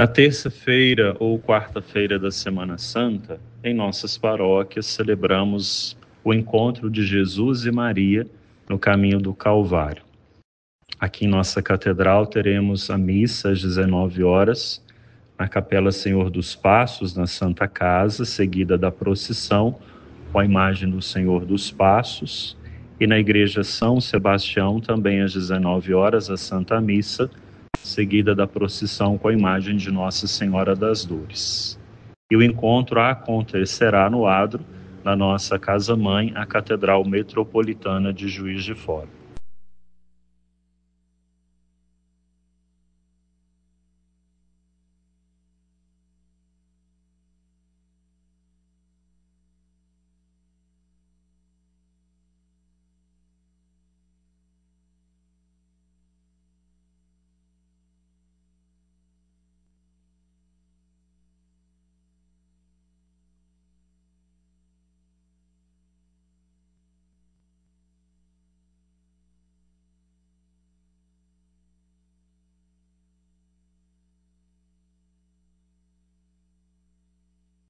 Na terça-feira ou quarta-feira da Semana Santa, em nossas paróquias celebramos o encontro de Jesus e Maria no caminho do Calvário. Aqui em nossa catedral teremos a missa às 19 horas, na Capela Senhor dos Passos, na Santa Casa, seguida da procissão com a imagem do Senhor dos Passos, e na Igreja São Sebastião, também às 19 horas, a Santa Missa, seguida da procissão com a imagem de Nossa Senhora das Dores. E o encontro acontecerá no adro, na nossa casa-mãe, a Catedral Metropolitana de Juiz de Fora.